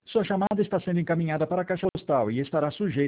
Sua chamada está sendo encaminhada para a caixa postal e estará sujeita